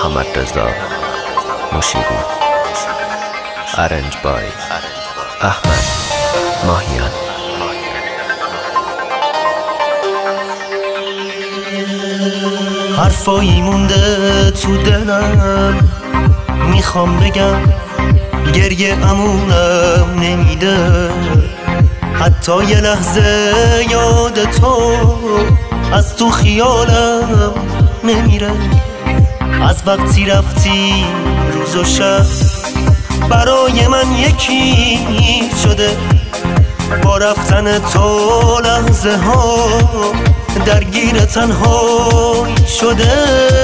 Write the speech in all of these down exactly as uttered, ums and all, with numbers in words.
محمد رضا موشیری. ارنج بای احمد ماهیان. حرفایی مونده تو دلم، میخوام بگم گریه امونم نمیده. حتی یه لحظه یاد تو از تو خیالم نمیره. از وقتی رفتی روز و شب برای من یکی شده. با رفتن تو لحظه ها درگیر تنهایی شده.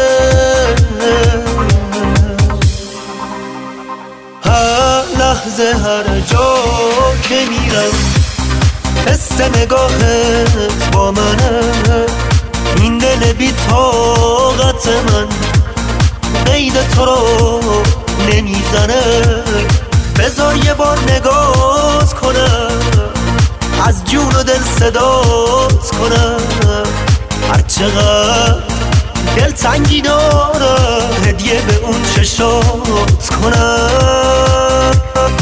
هر لحظه هر جا که میرم حس نگاهت با منه. این دل بی طاقت من قید تو رو نمیزنه. بذار یه بار نگاهت کنم، از جون و دل صدات کنم. هر چقدر دل تنگی داره هدیه به اون چشات کنم.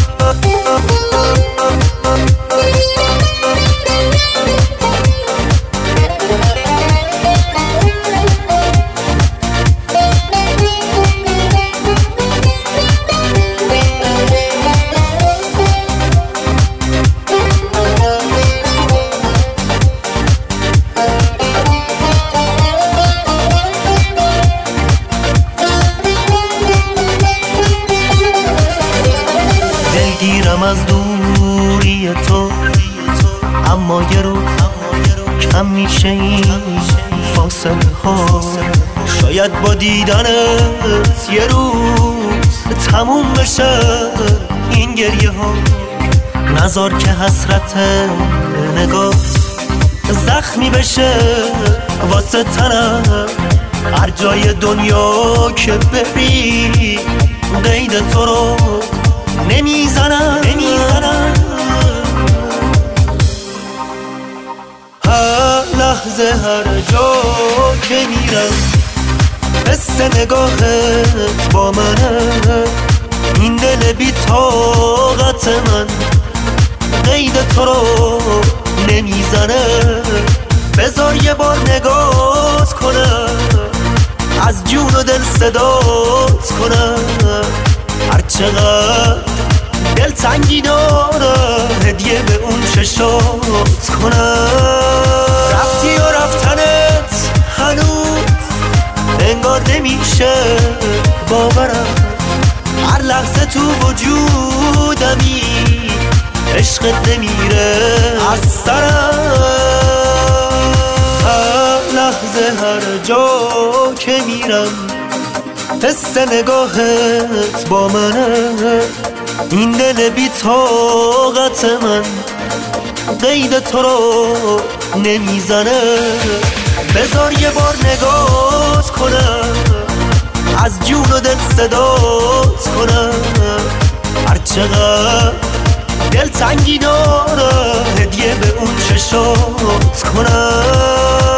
دلگیرم از دوری تو، اما یه روز کم میشه این فاصله ها. شاید با دیدنت یه روز تموم بشه این گریه ها. نذار که حسرت نگاه زخمی بشه واسه تنم. هر جای دنیا که بری قید تو رو نمیزنم نمیزنم. هر لحظه هر جا که میرم حس نگاهت با منه. این دل بی طاقت من قید تو رو نمیزنه. بذار یه بار نگاهت کنم، از جون و دل صدات کنم. هر چقدر دل تنگی داره هدیه به اون چشات کنم. رفتی و رفتنت هنوز انگار نمیشه باورم. هر لحظه تو وجودمی عشقت نمیره از سرم. هر لحظه هر جا که میرم حس نگاهت با منه. این دل بی طاقت من قید تو رو نمیزنه. بذار یه بار نگاهت کنم، از جون و دل صدات کنم. هر چقدر دل تنگی داره هدیه به اون چشات کنم.